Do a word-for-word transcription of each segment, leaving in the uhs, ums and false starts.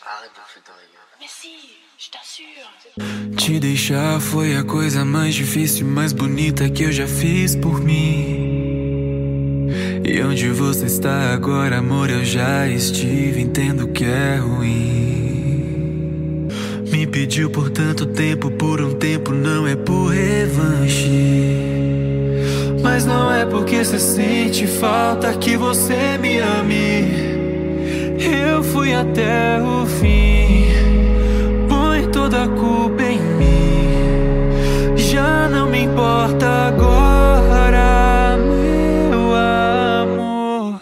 Te deixar foi a coisa mais difícil e mais bonita que eu já fiz por mim. E onde você está agora, amor, eu já estive, entendo que é ruim. Me pediu por tanto tempo, por um tempo, não é por revanche. Mas não é porque você sente falta que você me ame. Eu fui até o fim, põe toda a culpa em mim. Já não me importa agora, meu amor.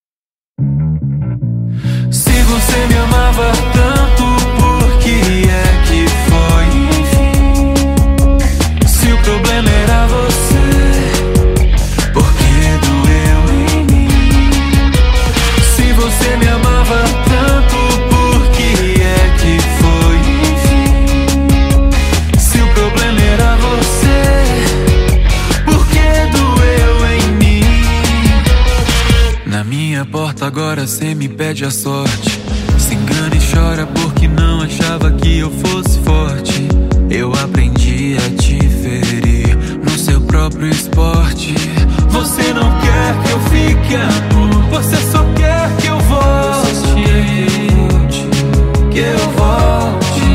Se você me amava tanto, por que é que foi, enfim? Se o problema era você, por que doeu em mim? Se você me amava tanto, por que é que foi, enfim? Se o problema era você, por que doeu em mim? Na minha porta agora cê me pede a sorte. Se engana e chora porque não achava que eu fosse forte. Eu aprendi a te ferir no seu próprio esporte. Você não quer que eu fique, amor, você só quer que eu volte, que eu volte,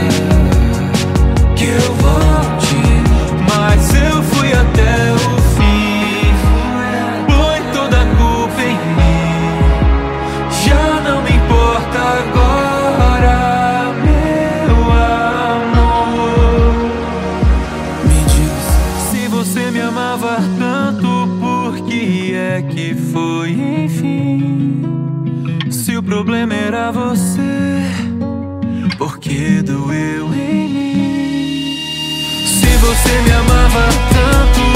que eu volte. Mas eu fui até o fim, põe toda a culpa em mim. Já não me importa agora, meu amor. Me diz, se você me amava tanto, por que é que foi, enfim? Se o problema era você, por que doeu em mim? Se você me amava tanto,